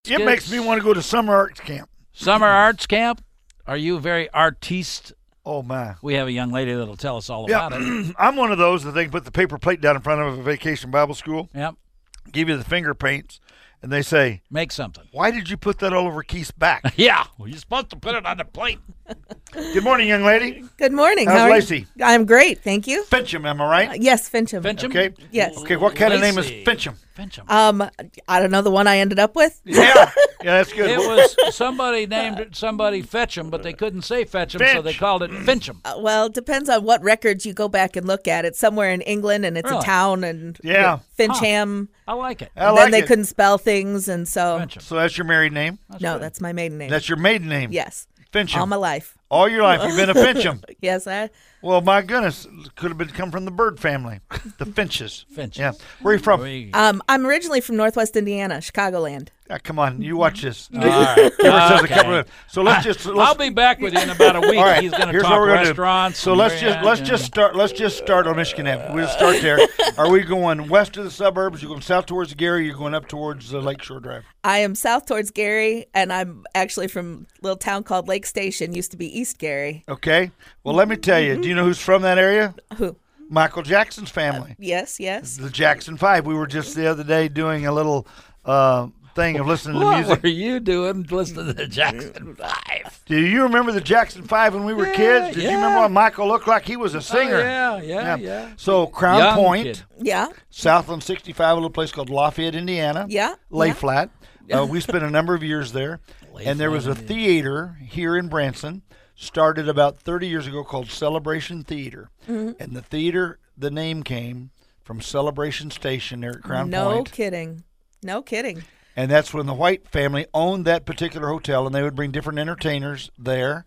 It makes me want to go to summer arts camp. Summer arts camp? Are you very artiste? Oh, my. We have a young lady that'll tell us all about it. I'm one of those that they can put the paper plate down in front of a vacation Bible school, Yep. give you the finger paints, and they say, Make something. why did you put that all over Keith's back? Yeah. Well, you're supposed to put it on the plate. Good morning, young lady. Good morning. How's How are Lacey? You? I'm great, thank you. Fincham, am I right? Yes, Fincham. Fincham? Okay. Yes. Okay, what kind of name is Lacey. Fincham? Fincham. I don't know the one I ended up with. Yeah, that's good. It was somebody named it somebody Fetcham, but they couldn't say Fetcham, so they Finch. called it Fincham. Well, it depends on what records you go back and look at. It's somewhere in England, and it's Really? a town, and Yeah. Fincham. I like it. I And like then they it. couldn't spell things, and so Fincham. So that's your married name? no, that's my maiden name. That's your maiden name? Yes, Fincham. all my life. All your life you've been a Fincham. Yes, I. Well, my goodness, could have been come from the bird family, the finches. Finches. Yeah. Where are you from? I'm originally from Northwest Indiana, Chicagoland. Come on, you watch this. All right. Okay. So let's I'll be back with you in about a week. All right, He's going to here's talk what we're gonna do. restaurants. So let's just start on Michigan Avenue. We'll start there. Are we going west of the suburbs? You're going south towards Gary. You're going up towards Lakeshore Drive. I am south towards Gary, and I'm actually from a little town called Lake Station. Used to be East Gary. Okay. Well, let me tell you. Do you know who's from that area? Who? Michael Jackson's family. Yes, yes. The Jackson Five. We were just the other day doing a little thing of listening to What music. were you doing listening to the Jackson 5? Do you remember the Jackson Five when we were kids? Did you remember what Michael looked like? He was a singer. Yeah. So Crown Young Point, kid. Yeah, Southland 65, a little place called Lafayette, Indiana. yeah. Lay yeah. Flat. We spent a number of years there. And there was a theater here in Branson, started about 30 years ago, called Celebration Theater. Mm-hmm. And the theater, the name came from Celebration Station there at Crown Point. No kidding. And that's when the White family owned that particular hotel, and they would bring different entertainers there.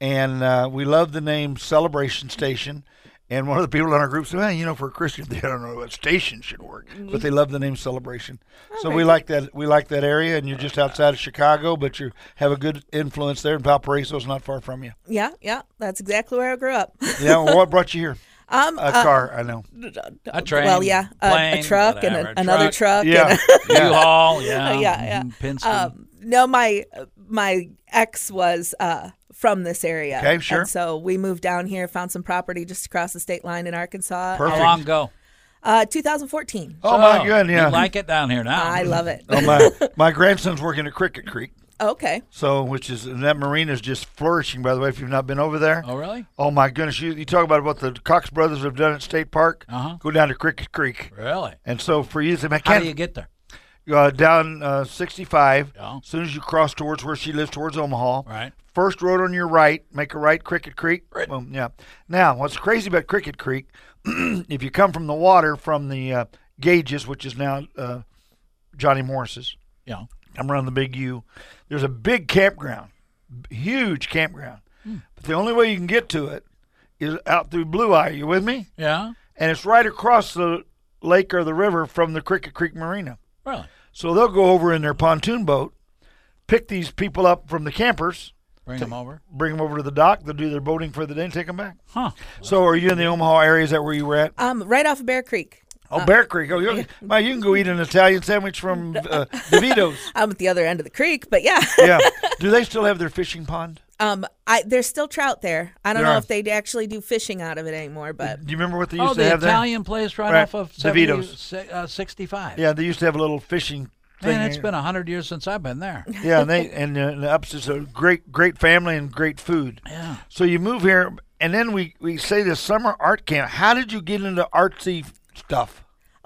And we loved the name Celebration Station. And one of the people in our group said, well, for a Christian, they don't know what station should work. But they love the name Celebration. So we like that. We like that area, and you're just outside of Chicago, but you have a good influence there. And Valparaiso's not far from you. Yeah. That's exactly where I grew up. Yeah, well, what brought you here? A car, I know. A train. Well, yeah, plane, a truck and whatever, another truck. Yeah. And U-Haul, yeah. Yeah. Penske. no, my ex was from this area. Okay, sure. And so we moved down here, found some property just across the state line in Arkansas. Perfect. How long ago? 2014. Oh, my goodness, yeah. You like it down here now. I love it. Oh, my grandson's working at Cricket Creek. Okay. So, and that marina is just flourishing, by the way, if you've not been over there. Oh, really? Oh, my goodness. You talk about what the Cox brothers have done at State Park. Go down to Cricket Creek. Really? And so for you, How do you get there? down 65, Yeah. as soon as you cross towards where she lives, towards Omaha. Right. First road on your right, make a right, Cricket Creek. Right. Boom, yeah. Now, what's crazy about Cricket Creek, if you come from the water, from the Gages, which is now Johnny Morris's, Yeah. come around the Big U, there's a big campground, huge campground. But the only way you can get to it is out through Blue Eye. You with me? Yeah. And it's right across the lake or the river from the Cricket Creek Marina. Really? So they'll go over in their pontoon boat, pick these people up from the campers, Bring them over? bring them over to the dock. They'll do their boating for the day and take them back. Huh. So are you in the Omaha area? Is that where you were at? Right off of Bear Creek. Oh, Bear Creek. Oh, you can go eat an Italian sandwich from DeVito's. I'm at the other end of the creek, but yeah. Yeah. Do they still have their fishing pond? There's still trout there. I don't There know are. if they actually do fishing out of it anymore, but Do you remember what they used Oh, to the have Italian place right Right. off of DeVito's. 65. there? Yeah, they used to have a little fishing thing. Man, it's been 100 years since I've been there. Yeah, and the Ups is a great family and great food. Yeah. So you move here, and then we say this summer art camp. How did you get into artsy stuff?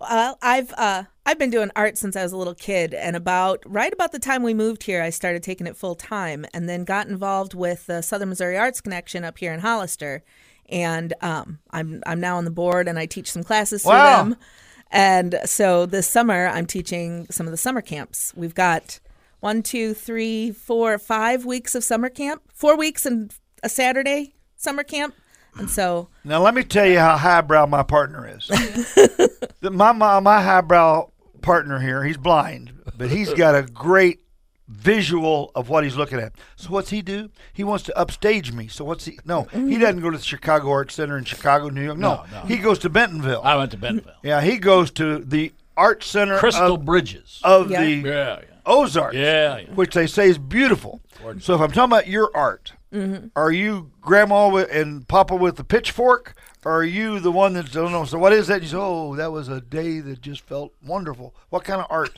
I've been doing art since I was a little kid, and right about the time we moved here, I started taking it full time, and then got involved with the Southern Missouri Arts Connection up here in Hollister, and I'm now on the board, and I teach some classes through Wow. them, and so this summer I'm teaching some of the summer camps. We've got 1, 2, 3, 4, 5 weeks of summer camp, 4 weeks and a Saturday summer camp. And so Now let me tell you how highbrow my partner is. my highbrow partner here, he's blind, but he's got a great visual of what he's looking at. So what's he do? He wants to upstage me. So what's he? No, he doesn't go to the Chicago Art Center in Chicago, New York. No, he goes to Bentonville. I went to Bentonville. Yeah, he goes to the Art Center Crystal Bridges. of Yeah. the Yeah. Ozarks, Yeah. which they say is beautiful. Gorgeous. So if I'm talking about your art, are you Grandma and Papa with the pitchfork, or are you the one that don't know? So what is that? You say, oh, that was a day that just felt wonderful. What kind of art?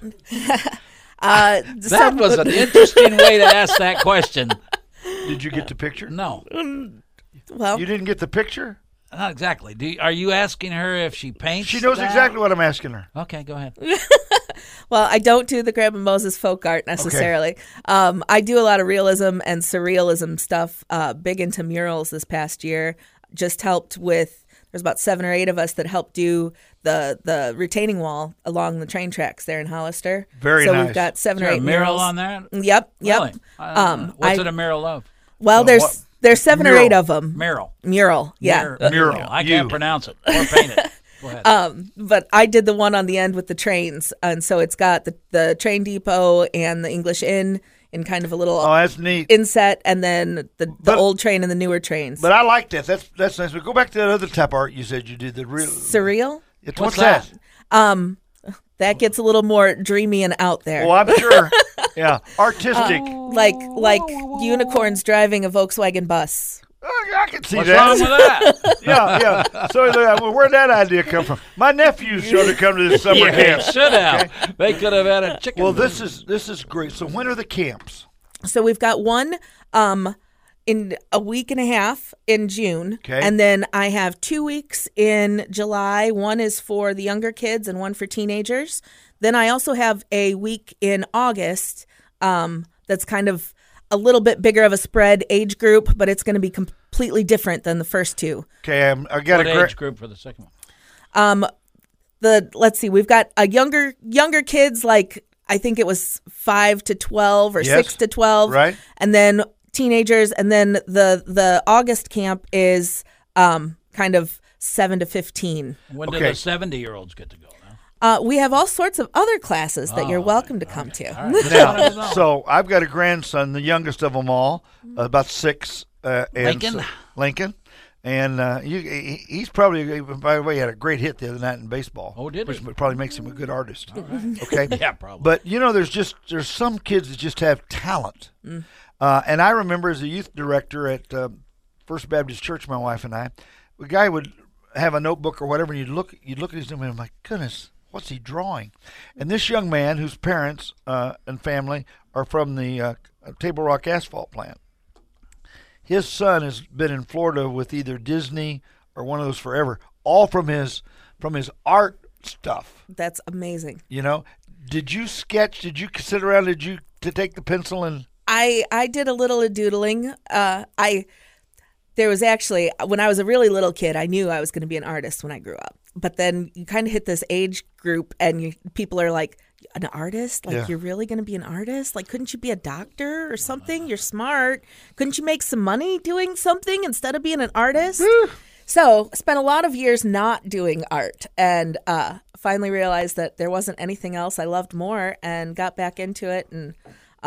That was an interesting way to ask that question. Did you get the picture? No, Well, You didn't get the picture? not exactly. Are you asking her if she paints? She knows that? exactly what I'm asking her. Okay, go ahead. well, I don't do the Grandma Moses folk art necessarily. I do a lot of realism and surrealism stuff. Big into murals this past year. Just helped with. There's about 7 or 8 of us that helped do the retaining wall along the train tracks there in Hollister. Very so nice. we've got 7 Is or there 8 a mural murals on that? Yep. Really? What's I- it a mural of? Well, what- there's 7 or mural. 8 of them. Mural. Yeah. Mural. I can't You. pronounce it or paint it. Go ahead. But I did the one on the end with the trains, and so it's got the train depot and the English Inn in kind of a little Oh, that's neat. inset, and then the But- old train and the newer trains. But I like that. That's nice. But go back to that other type of art you said you did. The real. Surreal. What's that? that? That gets a little more dreamy and out there. Oh, I'm sure. Yeah, artistic. like unicorns driving a Volkswagen bus. Oh, I can see What's that. wrong with that? Yeah. So where'd that idea come from? My nephew should have come to this summer They camp. should have. They could have had a chicken. Well, this is great. So when are the camps? So we've got one in a week and a half in June. Okay. And then I have 2 weeks in July. One is for the younger kids and one for teenagers. Then I also have a week in August that's kind of a little bit bigger of a spread age group, but it's going to be completely different than the first two. Okay, I got what a age great. group for the second one? Let's see, we've got a younger kids, like I think it was 5 to 12 or Yes. 6 to 12, Right. And then teenagers, and then the August camp is kind of 7 to 15. When do Okay. the 70-year-olds get to go? We have all sorts of other classes that you're welcome to come to. All right. Now, so I've got a grandson, the youngest of them all, about 6. And Lincoln? Lincoln. And he's probably, by the way, he had a great hit the other night in baseball. Oh, did which he? probably makes him a good artist. Okay? Yeah, probably. But, there's some kids that just have talent. And I remember as a youth director at First Baptist Church, my wife and I, the guy would have a notebook or whatever, and you'd look at his name, and I'm like, goodness, what's he drawing? And this young man, whose parents and family are from the Table Rock asphalt plant, his son has been in Florida with either Disney or one of those forever, all from his art stuff. That's amazing. Did you sketch? Did you sit around? Did you to take the pencil and? I did a little of doodling. There was actually, when I was a really little kid, I knew I was going to be an artist when I grew up. But then you kind of hit this age group and people are like, an artist? Like, Yeah. You're really going to be an artist? Like, couldn't you be a doctor or something? You're smart. Couldn't you make some money doing something instead of being an artist? So I spent a lot of years not doing art and finally realized that there wasn't anything else I loved more and got back into it and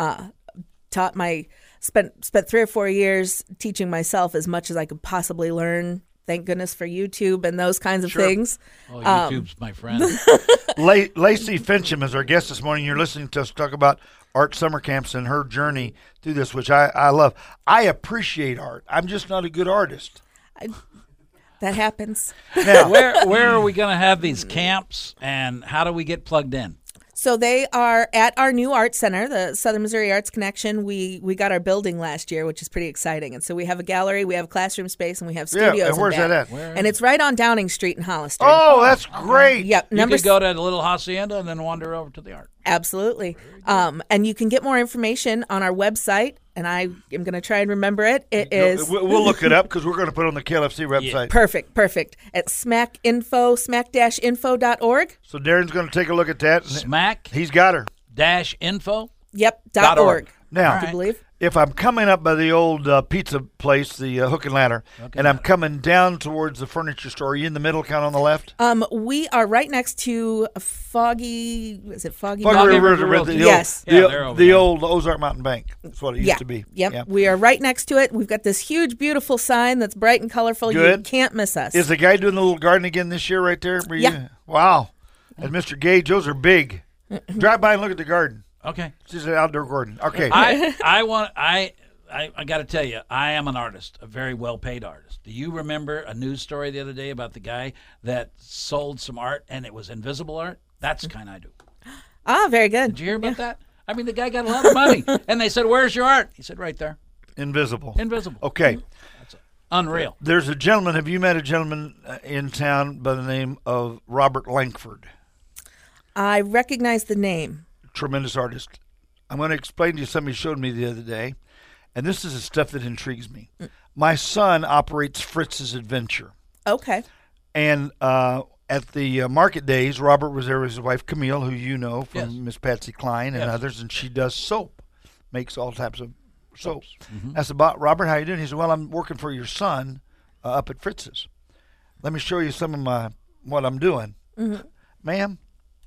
spent 3 or 4 years teaching myself as much as I could possibly learn. Thank goodness for YouTube and those kinds of things. Oh, YouTube's my friend. Lacey Fincham is our guest this morning. You're listening to us talk about art summer camps and her journey through this, which I love. I appreciate art. I'm just not a good artist. That happens. Now, Where are we going to have these camps, and how do we get plugged in? So they are at our new art center, the Southern Missouri Arts Connection. We got our building last year, which is pretty exciting. And so we have a gallery, we have classroom space, and we have studios. and where's in that back. at? And it's right on Downing Street in Hollister. Oh, that's great. Yep. You could go to the little hacienda and then wander over to the art. Absolutely. And you can get more information on our website, and I am going to try and remember it. It is We'll look it up because we're going to put it on the KLFC website. perfect at smack-info.org. So Darren's going to take a look at that. Smack He's got her. -info. Yep, .org. .org. Now, I believe. if I'm coming up by the old pizza place, the Hook and Ladder, and I'm coming down towards the furniture store, are you in the middle, kind of on the left? We are right next to Foggy. Is it Foggy? Foggy River River, Realty. the Yes. old, Yeah, they're over the there. old Ozark Mountain Bank. That's what it used to be. Yep. Yeah. We are right next to it. We've got this huge, beautiful sign that's bright and colorful. You Good. can't miss us. Is the guy doing the little garden again this year right there? Yeah. Wow. And Mr. Gage, those are big. Drive by and look at the garden. Okay. She's an outdoor garden. Okay. I got to tell you, I am an artist, a very well-paid artist. Do you remember a news story the other day about the guy that sold some art and it was invisible art? That's the kind I do. Ah, very good. Did you hear about that? I mean, the guy got a lot of money, and they said, "Where's your art?" He said, "Right there." Invisible. Invisible. Okay. Unreal. There's a gentleman. Have you met a gentleman in town by the name of Robert Langford? I recognize the name. Tremendous artist. I'm going to explain to you something he showed me the other day, and this is the stuff that intrigues me. My son operates Fritz's Adventure, Okay. and at the market days, Robert was there with his wife Camille, who you know from Yes. Miss Patsy Cline and Yes. others, and she does soap, makes all types of soap. I said, Robert, how you doing? He said, well, I'm working for your son up at Fritz's. Let me show you some of what I'm doing. Ma'am,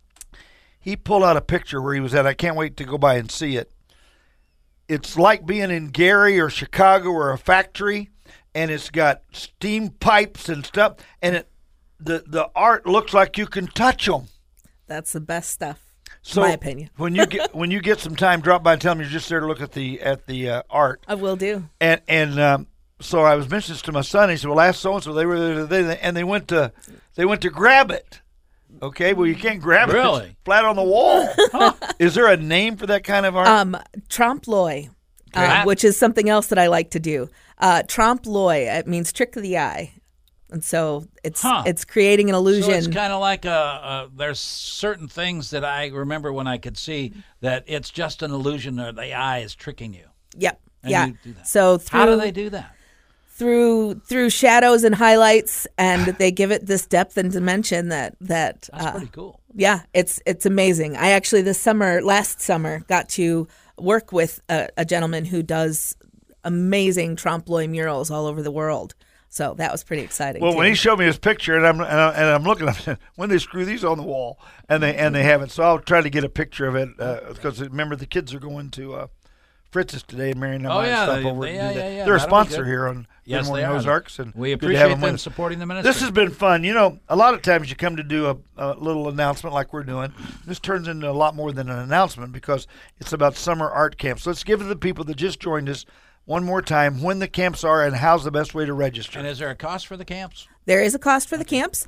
he pulled out a picture where he was at. I can't wait to go by and see it. It's like being in Gary or Chicago or a factory, and it's got steam pipes and stuff, and the art looks like you can touch them. That's the best stuff, So in my opinion. when you get some time, drop by and tell them you're just there to look at the art. I will do. And so I was mentioning this to my son. He said, "Well, ask so and so. They were there today, and they went to grab it." Okay, well, you can't grab it. Really? It's flat on the wall. Is there a name for that kind of art? Trompe-l'oeil, Okay. which is something else that I like to do. Trompe-l'oeil, it means trick of the eye. And so it's creating an illusion. So it's kind of like there's certain things that I remember when I could see that it's just an illusion or the eye is tricking you. Yep. And yeah. you do that. So How do they do that? through shadows and highlights, and they give it this depth and dimension that That's pretty cool. yeah, it's amazing. I actually last summer got to work with a gentleman who does amazing trompe-l'oeil murals all over the world. So that was pretty exciting. Well, too. when he showed me his picture, and I'm looking at it, when they screw these on the wall, and they haven't, so I'll try to get a picture of it because remember the kids are going to Fritz's today, and Marion and I yeah, stop they- over. they- and do yeah, that. yeah, They're a that'll be sponsor good. here on Yes, Good Morning they are. Ozarks, and We good to appreciate have them with us. supporting the ministry. This has been fun. You know, a lot of times you come to do a little announcement like we're doing. This turns into a lot more than an announcement because it's about summer art camps. Let's give the people that just joined us one more time when the camps are and how's the best way to register. And is there a cost for the camps? There is a cost for the camps.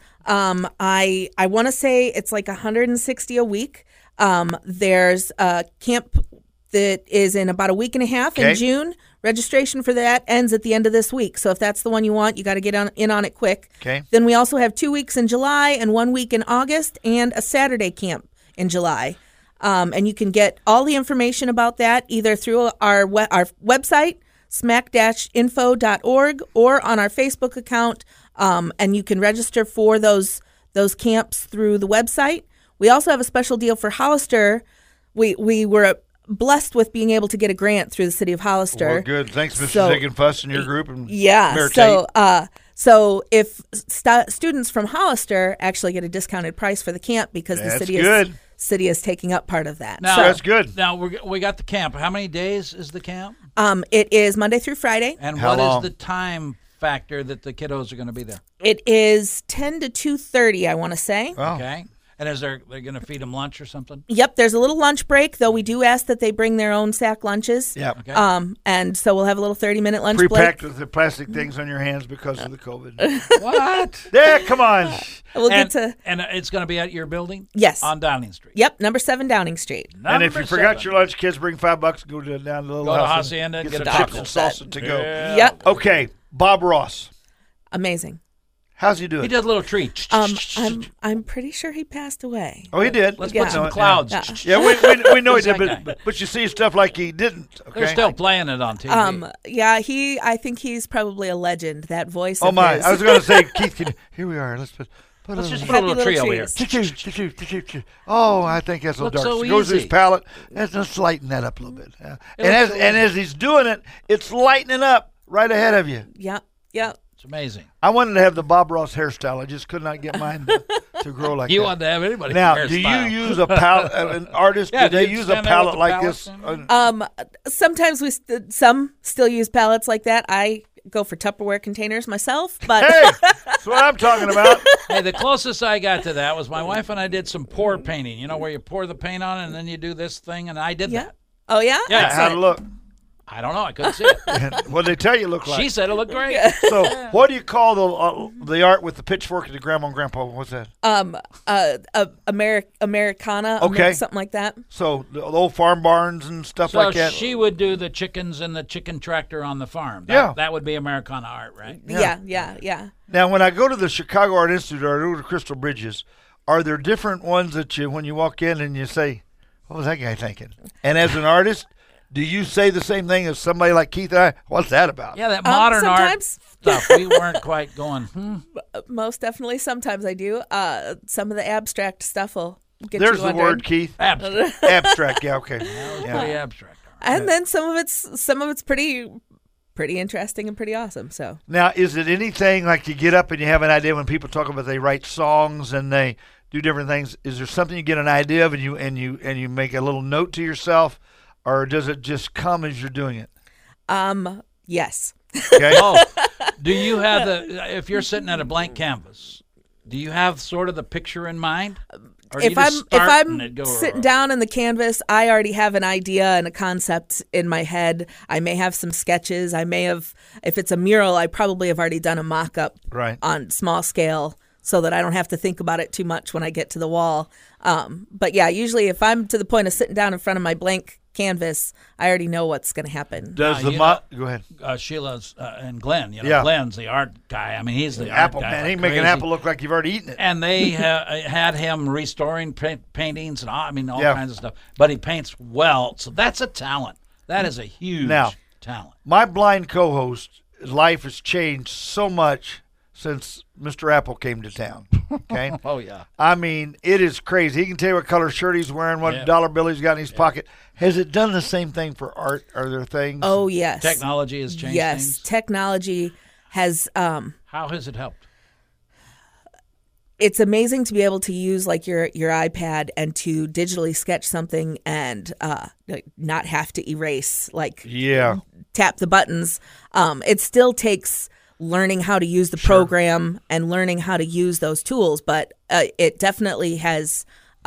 I want to say it's like $160 a week. There's a camp that is in about a week and a half Okay. in June. Registration for that ends at the end of this week. So if that's the one you want, you got to get in on it quick. Okay. Then we also have 2 weeks in July and 1 week in August and a Saturday camp in July. And you can get all the information about that either through our website, smack-info.org, or on our Facebook account. And you can register for those camps through the website. We also have a special deal for Hollister. We were blessed with being able to get a grant through the city of Hollister. Well, good. Thanks, Mr. So- Ziegenfuss and your group. And Yeah. Mayor So, Tate. so if students from Hollister actually get a discounted price for the camp because the That's city good. city is taking up part of that. Now, So, That's good. Now we got the camp. How many days is the camp? it is Monday through Friday. And How what is long? the time factor that the kiddos are going to be there? It is 10 to 2:30, I want to say. Oh. Okay. And they're going to feed them lunch or something? Yep, there's a little lunch break, though we do ask that they bring their own sack lunches. Yeah. Okay. And so we'll have a little 30-minute lunch break. Pre-packed with the plastic things on your hands because of the COVID. What? Yeah, come on. We'll and, get to and it's going to be at your building? Yes. On Downing Street. Yep, number 7 Downing Street. And if Number you forgot 7. your lunch, kids, bring $5. Go to down to the little Go to house Hacienda and get get some a chips and taco. salsa to go. Yeah. Yep, Okay, Bob Ross. amazing. How's he doing? He does a little treat. I'm pretty sure he passed away. Oh, he did. Let's Yeah. put some No, clouds. Yeah. Yeah, we know he Who's did, that guy? but you see stuff like he didn't. Okay. They're still playing it on TV. I think he's probably a legend. That voice. Oh of my! his. I was going to say, Keith. Here we are. Let's put Let's just little- put a little Happy tree little over here. trees. Oh, I think that's a Looks little dark. so It goes to his easy. palate. Let's lighten that up a little bit. Yeah. It looks so And as he's doing it, it's lightening up right ahead of you. Yep. Yep. It's amazing. I wanted to have the Bob Ross hairstyle. I just could not get mine to grow like You that. want to have anybody Now, hairstyle. do you use a palette? An artist? Yeah, do they do you use a stand there with palette the like palette this? and- Sometimes some still use palettes like that. I go for Tupperware containers myself, but Hey, that's what I'm talking about. Hey, the closest I got to that was my wife and I did some pour painting. You know, where you pour the paint on it and then you do this thing, and I did yeah. that. Oh yeah. Yeah, How'd it look? I don't know. I couldn't see it. What did they tell you it looked like? She said it looked great. So, what do you call the art with the pitchfork and the grandma and grandpa? What's that? Americana, Okay. something like that. So, the old farm barns and stuff So like that. she would do the chickens and the chicken tractor on the farm. Yeah. That would be Americana art, right? Yeah. Now, when I go to the Chicago Art Institute or I go to Crystal Bridges, are there different ones that you, when you walk in and you say, what was that guy thinking? And as an artist, do you say the same thing as somebody like Keith and I? What's that about? Yeah, that modern art sometimes. stuff. We weren't quite going, Most definitely. Sometimes I do. Some of the abstract stuff will get There's you the wondering. word, Keith. abstract. Abstract. Yeah, okay. Pretty Yeah. abstract. And then some of it's pretty interesting and pretty awesome. So Now, is it anything like you get up and you have an idea when people talk about they write songs and they do different things? Is there something you get an idea of and you make a little note to yourself, or does it just come as you're doing it? yes. Okay. Oh, do you have if you're sitting at a blank canvas, do you have sort of the picture in mind? Or do you just start and it go, sitting down in the canvas, I already have an idea and a concept in my head. I may have some sketches. I may have, if it's a mural, I probably have already done a mock-up Right. on small scale so that I don't have to think about it too much when I get to the wall. But yeah, usually if I'm to the point of sitting down in front of my blank canvas, I already know what's going to happen. Does you go ahead. Sheila's and Glenn, Yeah. Glenn's the art guy. I mean, he's the Apple art guy. man, like he make an crazy. apple look like you've already eaten it. And they had him restoring paintings and all Yeah. kinds of stuff. But he paints well, so that's a talent. That is a huge talent. My blind co-host, his life has changed so much since Mr. Apple came to town. Okay. Oh yeah. I mean, it is crazy. He can tell you what color shirt he's wearing, what Yeah. dollar bill he's got in his pocket. Has it done the same thing for art? Are there things? Oh, yes. Technology has changed Yes. things. Technology has, How has it helped? it's amazing to be able to use like your iPad and to digitally sketch something and like, not have to erase, like Yeah. tap the buttons. It still takes learning how to use the program and learning how to use those tools, but it definitely has,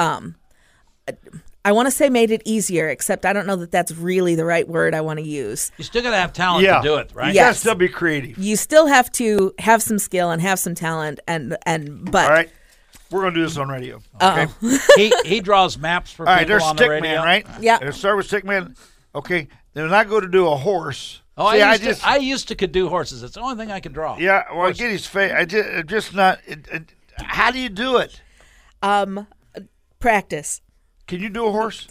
I want to say made it easier, except I don't know that that's really the right word I want to use. You still got to have talent Yeah. to do it, right? You Yeah. gotta Yes. still be creative. You still have to have some skill and have some talent, but All right. We're going to do this on radio. Okay. He draws maps for All right. people There's on the radio. Stickman, right? Yeah. Let's start with Stickman. Okay. Then when I go to do a horse. Oh, see, I used to could do horses. It's the only thing I could draw. Yeah. Well, I get his face. I'm just not. How do you do it? practice. Can you do a horse?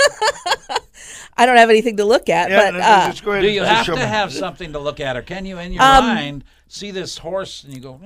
I don't have anything to look at, Yeah. but Just go ahead. Do you and have show to me. have something to look at, or can you in your mind see this horse and you go?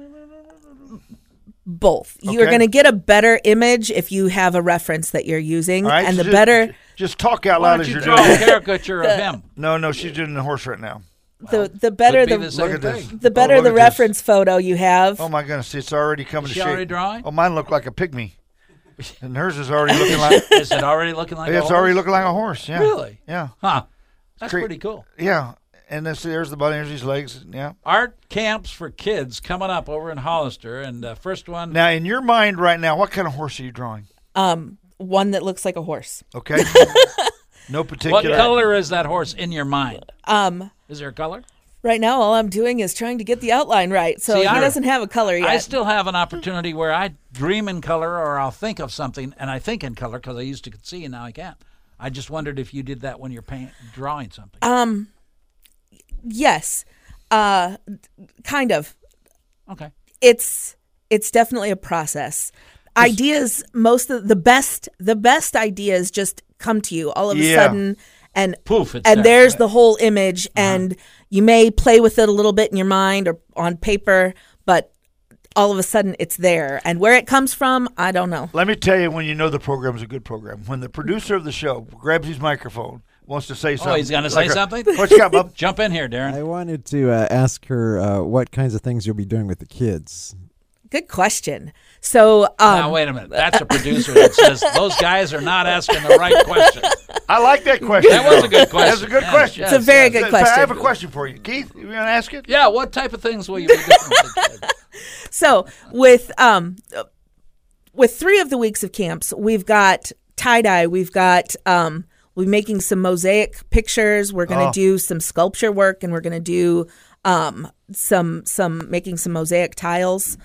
both. You're Okay. going to get a better image if you have a reference that you're using, All right, and so the better Just talk out Why loud don't as you you're draw doing a it. caricature of him? No, she's doing the horse right now. the better Could be the the same Look at this. thing. the better look the at this. reference photo you have. Oh my goodness, it's already coming Is to she shape. already drawing? Oh, mine looked like a pygmy, and hers is already looking like. Is it already looking like? It's a already horse? looking like a horse. Yeah. Really? Yeah. Huh? That's Great. pretty cool. Yeah. And there's the body. There's his legs. Yeah. Art camps for kids coming up over in Hollister, and first one. Now, in your mind right now, what kind of horse are you drawing? One that looks like a horse. Okay. No What particular. color is that horse in your mind? Is there a color? Right now, all I'm doing is trying to get the outline right, so See, he I- doesn't have a color yet. I still have an opportunity where I dream in color, or I'll think of something and I think in color because I used to see and now I can't. I just wondered if you did that when you're drawing something. Yes, kind of. Okay. It's definitely a process. Ideas, most of the best ideas just come to you all of a Yeah. sudden, and Poof, it's and there. there's the whole image, and you may play with it a little bit in your mind or on paper, but all of a sudden it's there. And where it comes from, I don't know. Let me tell you when you know the program's a good program. When the producer of the show grabs his microphone, wants to say something. Oh, he's going to say something? What you got, Bub? Jump in here, Darren. I wanted to ask her what kinds of things you'll be doing with the kids. Good question. So, Now, wait a minute. That's a producer that says those guys are not asking the right question. I like that question. That was a good question. That's a good Yes, question. yes, It's a very yes. good I question. have a question for you. Keith, you want to ask it? Yeah, what type of things will you be doing? So with 3 of the weeks of camps, we've got tie-dye, we've got we're making some mosaic pictures, we're going to do some sculpture work, and we're going to do some making some mosaic tiles.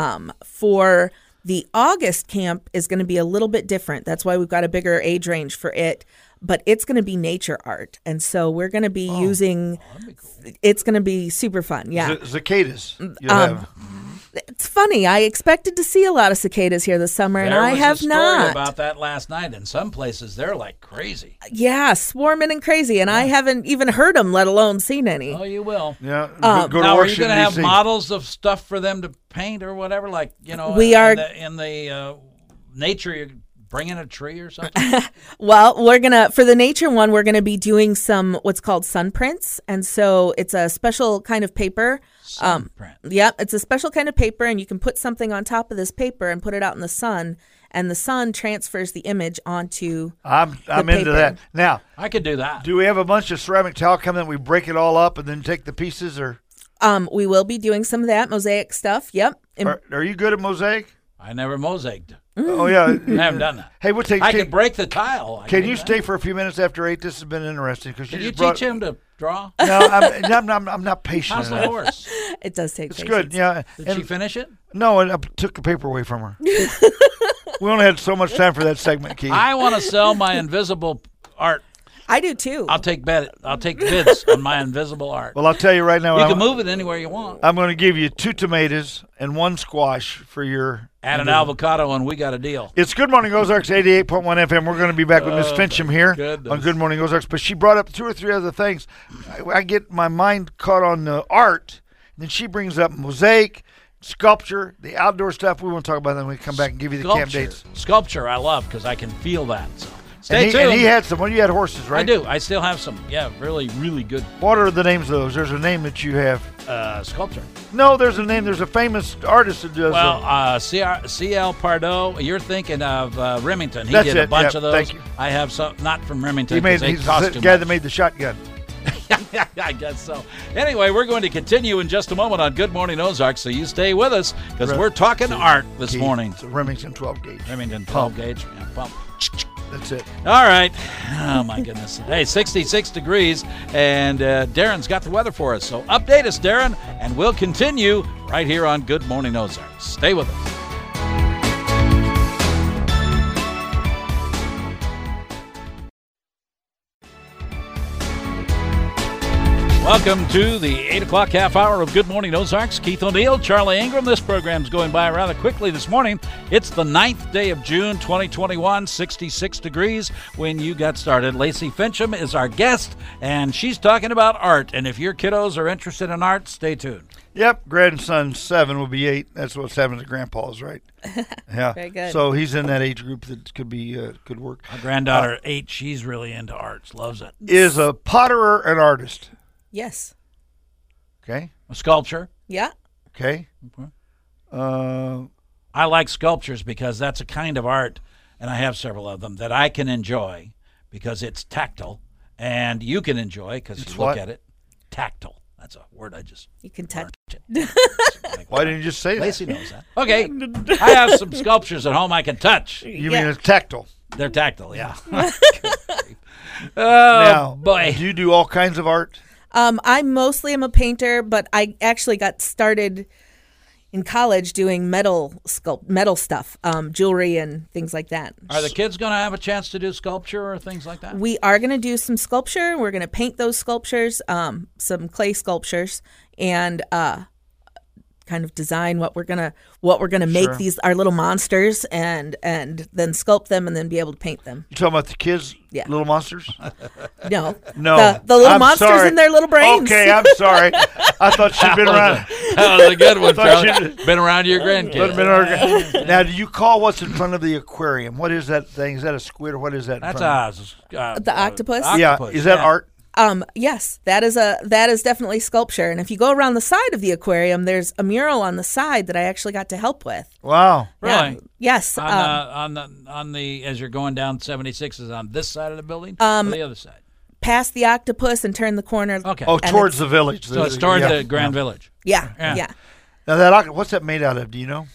For the August camp is going to be a little bit different. That's why we've got a bigger age range for it, but it's going to be nature art. And so we're going to be using it's going to be super fun. Yeah. Cicadas. You'll have. It's funny. I expected to see a lot of cicadas here this summer, and I have There was a story not. about that last night. In some places, they're like crazy. Yeah, swarming and crazy, and I haven't even heard them, let alone seen any. Oh, you will. Yeah. Go to Now, are you Washington, going to have D.C. models of stuff for them to paint or whatever? Like, We are- in the nature, you're bringing a tree or something? Well, for the nature one, we're gonna be doing some what's called sun prints, and so it's a special kind of paper. Print. Yep, it's a special kind of paper, and you can put something on top of this paper and put it out in the sun, and the sun transfers the image onto. I'm into paper. that. Now, I could do that. do we have a bunch of ceramic tile coming? We break it all up and then take the pieces, or We will be doing some of that mosaic stuff. Yep. are you good at mosaic? I never mosaiced. Oh yeah. I haven't done that. Hey, we'll take. I could break the tile. Can you stay for a few minutes after 8? This has been interesting because Can you teach him to draw? No, I'm not patient How's the enough. horse? It does take. It's patience. good. Yeah. Did she finish it? No, I took the paper away from her. We only had so much time for that segment, Keith. I want to sell my invisible art. I do too. I'll take bids on my invisible art. Well, I'll tell you right now. You can move it anywhere you want. I'm going to give you 2 tomatoes and 1 squash for your. Add an avocado, and we got a deal. It's Good Morning Ozarks 88.1 FM. We're going to be back with Miss Fincham here goodness. on Good Morning Ozarks. But she brought up 2 or 3 other things. I get my mind caught on the art. And then she brings up mosaic, sculpture, the outdoor stuff. We want to talk about that when we come back and give you the camp dates. Sculpture, I love because I can feel that. So stay And tuned. he had some. Well, you had horses, right? I do. I still have some. Yeah, really, really good What are the names of those? There's a name that you have. sculpture. No, there's a name. There's a famous artist that does. Well, C.L. Pardo, you're thinking of Remington. He That's did a it. bunch Yeah, of those. thank you. I have some, not from Remington. he's cost the too guy much. that made the shotgun. I guess so. Anyway, we're going to continue in just a moment on Good Morning Ozarks, so you stay with us because we're talking art this morning. It's a Remington 12 gauge. Remington 12 gauge. Yeah, pump. That's it. All right. Oh, my goodness. Hey, 66 degrees, and Darren's got the weather for us. So update us, Darren, and we'll continue right here on Good Morning Ozarks. Stay with us. Welcome to the 8 o'clock half hour of Good Morning Ozarks. Keith O'Neill, Charlie Ingram. This program's going by rather quickly this morning. It's the 9th day of June, 2021, 66 degrees when you got started. Lacey Fincham is our guest, and she's talking about art. And if your kiddos are interested in art, stay tuned. Yep, grandson 7 will be 8. That's what's happening to grandpa's, right? Yeah. Very good. So he's in that age group that could be good work. My granddaughter, 8, she's really into arts, loves it. Is a potterer an artist? Yes. Okay. A sculpture. Yeah. Okay. I like sculptures because that's a kind of art, and I have several of them, that I can enjoy because it's tactile, and you can enjoy because you It's look what? at it. Tactile. That's a word I just You can touch. Why didn't you just say that? Lacey knows that. Okay. I have some sculptures at home I can touch. You mean it's tactile? They're tactile, yeah. Oh, Now, boy. do you do all kinds of art? I mostly am a painter, but I actually got started in college doing metal stuff, jewelry and things like that. Are the kids going to have a chance to do sculpture or things like that? We are going to do some sculpture. We're going to paint those sculptures, some clay sculptures, and kind of design what we're gonna make Sure. these our little monsters, and then sculpt them, and then be able to paint them. You talking about the kids, Yeah. little monsters? No, No, the little I'm monsters sorry. in their little brains. Okay, I'm sorry. I thought she'd been around. That was a good one, Thought Charlie. you- Been around your grandkids. Now, do you call what's in front of the aquarium? What is that thing? Is that a squid or what is that? in That's front of a The octopus? Yeah, octopus, is that art? Yes, that is definitely sculpture. And if you go around the side of the aquarium, there's a mural on the side that I actually got to help with. Wow. Really? Yeah. Yes. On the as you're going down 76 is on this side of the building or the other side? Past the octopus and turn the corner. Okay. Oh, And towards the village. So it's toward Yeah. the Grand Village. Yeah, Yeah. yeah. Now what's that made out of? Do you know?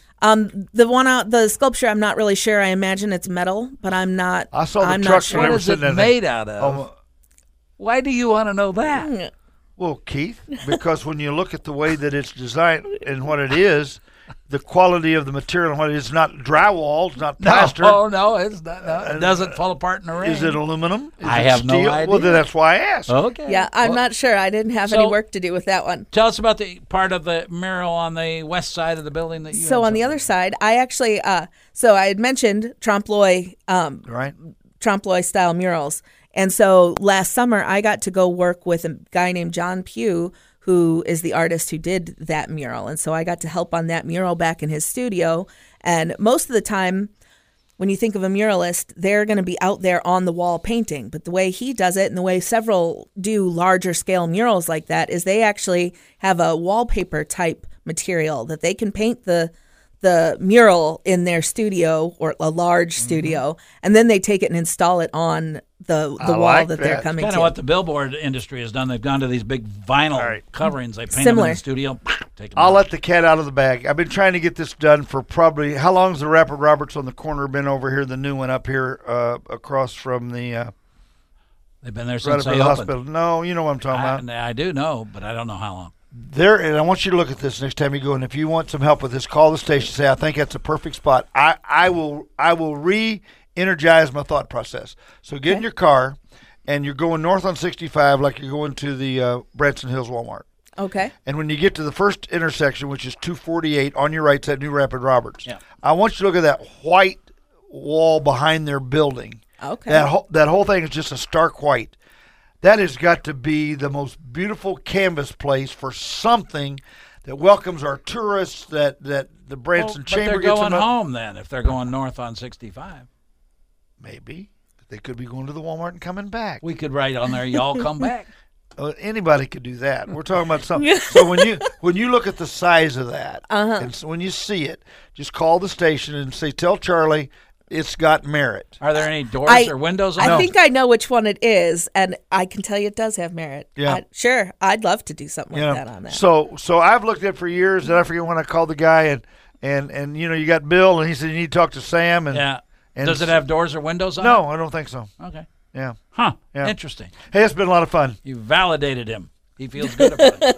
The sculpture, I'm not really sure. I imagine it's metal, but I'm not. I saw the I'm truck not when sure. they What were is it sitting in there. made out of? Why do you want to know that? Well, Keith, because when you look at the way that it's designed and what it is, the quality of the material and what it is, not drywall, it's not plaster. No, it's not. No, it doesn't fall apart in the rain. Is it aluminum? Is I it have no steel? idea. Well, then that's why I asked. Okay. Yeah, I'm Well, not sure. I didn't have So- any work to do with that one. Tell us about the part of the mural on the west side of the building that you. So on the other side, I actually, so I had mentioned trompe Right? l'oeil style murals. And so last summer, I got to go work with a guy named John Pugh, who is the artist who did that mural. And so I got to help on that mural back in his studio. And most of the time, when you think of a muralist, they're going to be out there on the wall painting. But the way he does it and the way several do larger scale murals like that is they actually have a wallpaper type material that they can paint the mural in their studio or a large studio, and then they take it and install it on the wall like that they're that. coming Kind to. of what the billboard industry has done. They've gone to these big vinyl Right. coverings. They paint them Similar. in the studio. Take them I'll out. let the cat out of the bag. I've been trying to get this done for probably, how long has the Rapid Roberts on the corner been over here, the new one up here across from the They've been there right since up they at the opened. hospital? No, you know what I'm talking about. I do know, but I don't know how long. There, and I want you to look at this next time you go. And if you want some help with this, call the station. Say, I think that's a perfect spot. I will re-energize my thought process. So get in your car, and you're going north on 65, like you're going to the Branson Hills Walmart. Okay. And when you get to the first intersection, which is 248, on your right, it's that new Rapid Roberts. Yeah. I want you to look at that white wall behind their building. Okay. That whole thing is just a stark white. That has got to be the most beautiful canvas place for something that welcomes our tourists. That the Branson But Chamber they're gets going them up. home then if they're going north on 65. Maybe they could be going to the Walmart and coming back. We could write on there, y'all come back. Anybody could do that. We're talking about something. So when you look at the size of that, and so when you see it, just call the station and say, "Tell Charlie it's got merit." Are there any doors or windows on I it? think I know which one it is, and I can tell you it does have merit. Yeah. Sure. I'd love to do something You like know, that on that. So I've looked at it for years, and I forget when I called the guy, and you got Bill, and he said you need to talk to Sam, and Yeah. and Does it have doors or windows on No, I don't think so. it? Okay. Yeah. Huh. Yeah. Interesting. Hey, it's been a lot of fun. You validated him. He feels good about it.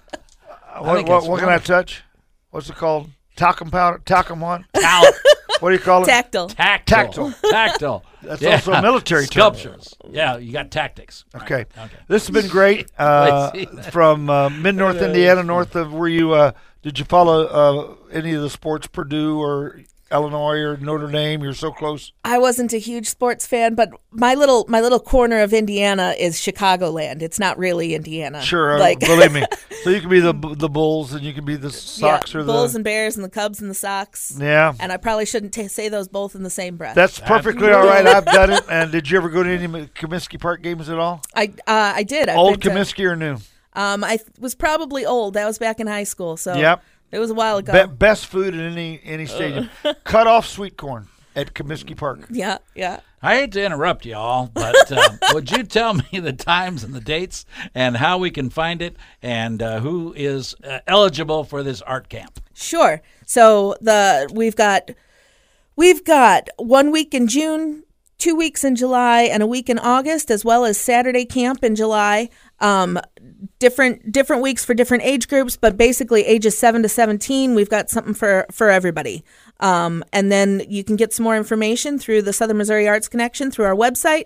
What it's can I touch? What's it called? Talcum powder? Talcum what? Talent. What do you call it? Tactile. Tactile. That's also a military term. Sculptures. Yeah, you got tactics. Right. Okay. Okay. This has been great. see that. From mid-north Indiana, north of where you did you follow any of the sports, Purdue or Illinois or Notre Dame? You're so close. I wasn't a huge sports fan, but my little corner of Indiana is Chicagoland. It's not really Indiana. Sure, like believe me. So you can be the Bulls and you can be the Sox or the Bulls and Bears and the Cubs and the Sox. yeah. And I probably shouldn't say those both in the same breath. That's perfectly all right. I've done it. And did you ever go to any Comiskey Park games at all? I did. I've Old been to- Comiskey or new? I was probably old. That was back in high school, so Yep. it was a while ago. Best food in any stadium. Cut off sweet corn at Comiskey Park. Yeah. I hate to interrupt y'all, but would you tell me the times and the dates and how we can find it and who is eligible for this art camp? Sure. So we've got 1 week in June, 2 weeks in July, and a week in August, as well as Saturday camp in July. Different weeks for different age groups, but basically ages 7 to 17, we've got something for everybody. And then you can get some more information through the Southern Missouri Arts Connection through our website,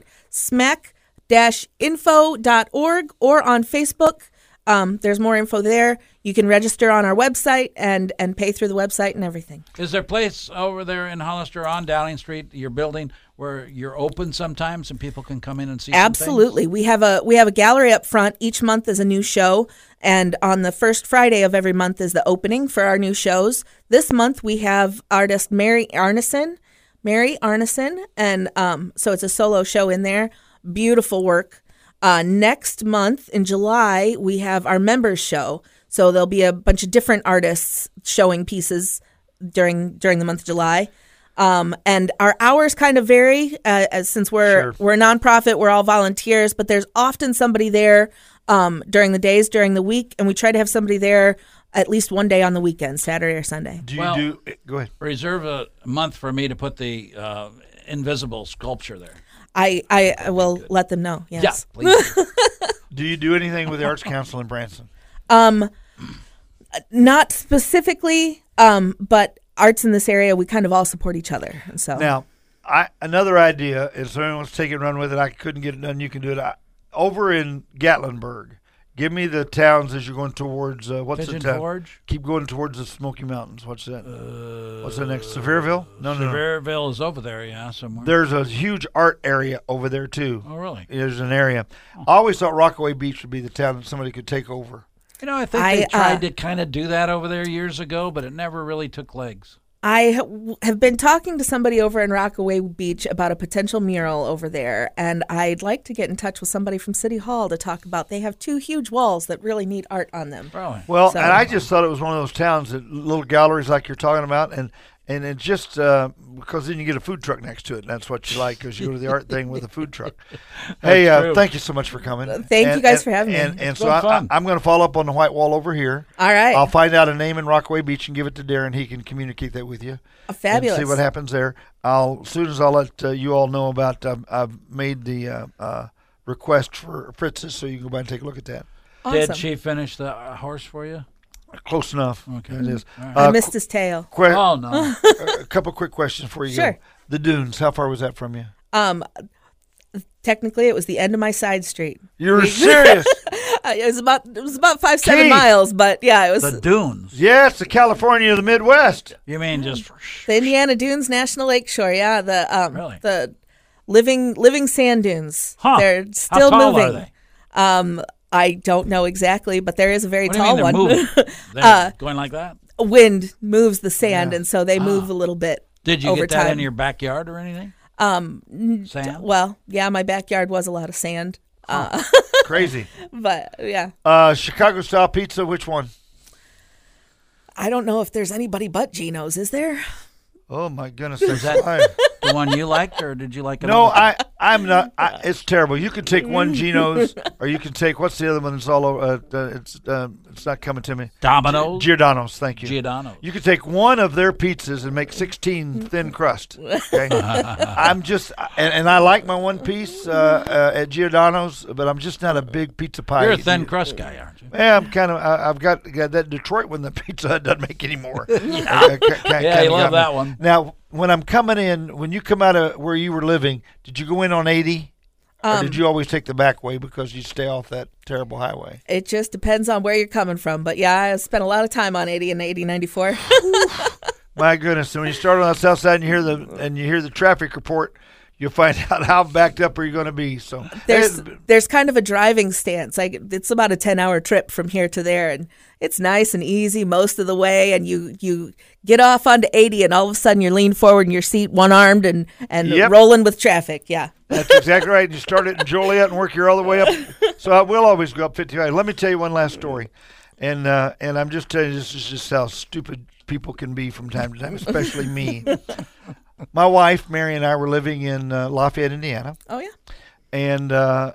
smac-info.org, or on Facebook. There's more info there. You can register on our website and pay through the website and everything. Is there a place over there in Hollister on Downing Street, your building, where you're open sometimes and people can come in and see Absolutely. some We have a gallery up front. Each month is a new show, and on the first Friday of every month is the opening for our new shows. This month we have artist Mary Arneson, and so it's a solo show in there. Beautiful work. Next month in July, we have our members show. So there'll be a bunch of different artists showing pieces during the month of July. And our hours kind of vary since we're a nonprofit, we're all volunteers, but there's often somebody there during the days, during the week, and we try to have somebody there at least one day on the weekend, Saturday or Sunday. Go ahead. Reserve a month for me to put the invisible sculpture there. I will let them know. Yes. Yeah, please. Do you do anything with the Arts Council in Branson? Not specifically, but arts in this area, we kind of all support each other. So Now, another idea is if anyone wants to take it and run with it. I couldn't get it done. You can do it. Over in Gatlinburg, give me the towns as you're going towards, what's Pigeon the town? Forge? Keep going towards the Smoky Mountains. What's that? What's that next? Sevierville? No. Sevierville is over there, yeah, somewhere. There's a huge art area over there, too. Oh, really? There's an area. I always thought Rockaway Beach would be the town that somebody could take over. You know, I think they tried to kind of do that over there years ago, but it never really took legs. I have been talking to somebody over in Rockaway Beach about a potential mural over there, and I'd like to get in touch with somebody from City Hall to talk about. They have 2 huge walls that really need art on them. Really? Well, So- and I just thought it was one of those towns that little galleries like you're talking about, and it just because then you get a food truck next to it, and that's what you like because you go to the art thing with a food truck. Hey, true. thank you so much for coming. Thank you guys for having me. And so been fun. I'm going to follow up on the white wall over here. All right. I'll find out a name in Rockaway Beach and give it to Darren. He can communicate that with you. Fabulous. And see what happens there. As soon as I'll let you all know about. I've made the request for Fritz's, so you can go by and take a look at that. Awesome. Did she finish the horse for you? Close enough. Okay. It is. I missed his tail. Oh, no. A couple quick questions for you. Sure. The Dunes. How far was that from you? Technically, it was the end of my side street. You're serious? It was about 5-7 Keith. miles, but yeah, it was The dunes. Yeah, it's the California of the Midwest. You mean just... the Indiana Dunes National Lakeshore. Yeah, Really? the living sand dunes. Huh. They're still How tall moving. are they? I don't know exactly, but there is a very What do you tall mean they're one. moving? They're going like that? Wind moves the sand, and so they move a little bit. Did you over get that time. in your backyard or anything? Sand? Well, yeah, my backyard was a lot of sand, Crazy. but yeah, Chicago style pizza. Which one? I don't know if there's anybody but Gino's. Is there? Oh my goodness. Is that's that the one you liked, or did you like it? No, I'm not. It's terrible. You can take one Geno's, or you can take what's the other one that's all over. It's not coming to me. Domino's? Giordano's. Thank you. Giordano's. You could take one of their pizzas and make 16 thin crust. Okay? I'm just, and I like my one piece at Giordano's, but I'm just not a big pizza pie. You're a thin crust guy, aren't you? Yeah, I'm kind of. I've got that Detroit one that Pizza Hut doesn't make anymore. Yeah, you love that one. Now, when I'm coming in, when you come out of where you were living, did you go in on 80? Or did you always take the back way because you stay off that terrible highway? It just depends on where you're coming from. But yeah, I spent a lot of time on 80 and 80-94. My goodness! And when you start on the south side and you hear the traffic report, you'll find out how backed up are you going to be. So There's kind of a driving stance. Like it's about a 10-hour trip from here to there, and it's nice and easy most of the way. And you get off onto 80, and all of a sudden you're leaning forward in your seat, one-armed, and Yep. rolling with traffic. Yeah. That's exactly right. You start it in Joliet and work your all the way up. So I will always go up 55. Let me tell you one last story, and I'm just telling you this is just how stupid people can be from time to time, especially me. My wife Mary and I were living in Lafayette, Indiana, Oh yeah. and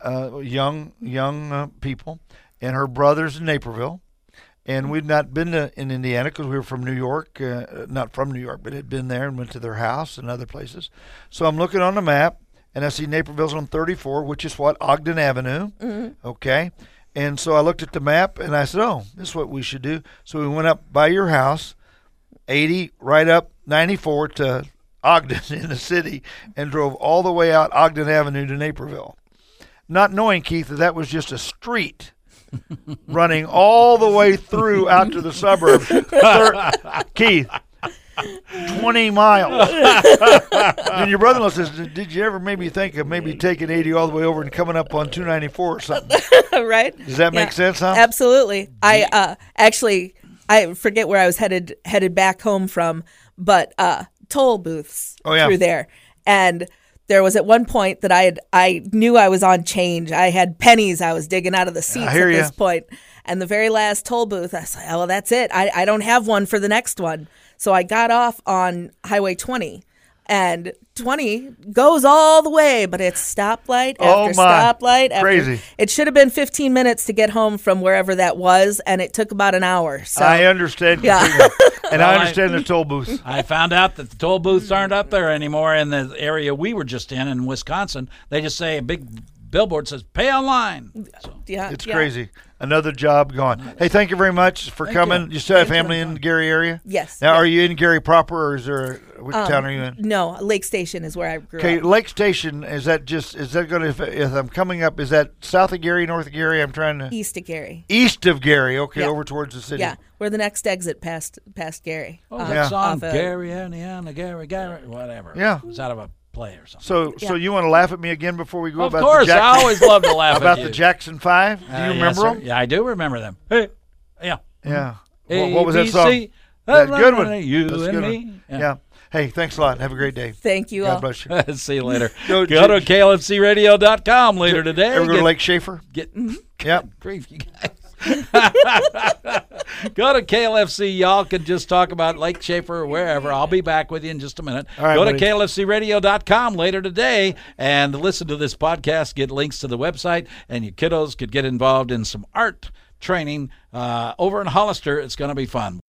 young people, and her brothers in Naperville. And we'd not been in Indiana because we were from New York, not from New York, but had been there and went to their house and other places. So I'm looking on the map, and I see Naperville's on 34, which is what? Ogden Avenue. Mm-hmm. Okay. And so I looked at the map, and I said, oh, this is what we should do. So we went up by your house, 80, right up 94 to Ogden in the city, and drove all the way out Ogden Avenue to Naperville. Not knowing, Keith, that was just a street running all the way through out to the suburbs. Keith, 20 miles. And your brother-in-law says, did you ever maybe think of maybe taking 80 all the way over and coming up on 294 or something? Right. Does that make sense, huh? Absolutely. I forget where I was headed back home from, but toll booths Oh, yeah. through there. And there was at one point that I knew I was on change. I had pennies I was digging out of the seats at hear this ya. point. And the very last toll booth, I was like, oh, well, that's it. I don't have one for the next one. So I got off on Highway 20. And 20 goes all the way, but it's stoplight after stoplight. After, Crazy. It should have been 15 minutes to get home from wherever that was, and it took about an hour. So I understand. Yeah. And I understand the toll booths. I found out that the toll booths aren't up there anymore in the area we were just in Wisconsin. They just say a big billboard says "Pay online." So, yeah, It's yeah. crazy. Another job gone. Hey, thank you very much for coming. You still have family in the Gary area? Yes. Now, are you in Gary proper, or is there which town are you in? No, Lake Station is where I grew Okay, up. Lake Station, is that going to, if I'm coming up, is that south of Gary, north of Gary? I'm trying to. East of Gary. East of Gary, okay, Yeah. over towards the city. Yeah, we're the next exit past Gary. oh, Uh, that Yeah. song, off of- Gary, Indiana, Gary, whatever. Yeah. It was out of a play or something. So you want to laugh at me again before we go Of about course, the I Jackson, always love to laugh about at you. the Jackson 5? Do you Yes, remember sir. them? Yeah, I do remember them. Hey, yeah. Yeah. What was that ABC, song? That good one. You That's a and good one. me. Yeah. Hey, thanks a lot. Have a great day. Thank you all. God bless you. See you later. Go- Go to KLFCradio.com later today. Ever go to Lake Schaefer? Get Yep. grief, you guys. Go to KLFC. Y'all can just talk about Lake Schaefer or wherever. I'll be back with you in just a minute. All right, Go buddy. to KLFCradio.com later today and listen to this podcast. Get links to the website, and your kiddos could get involved in some art training over in Hollister. It's going to be fun.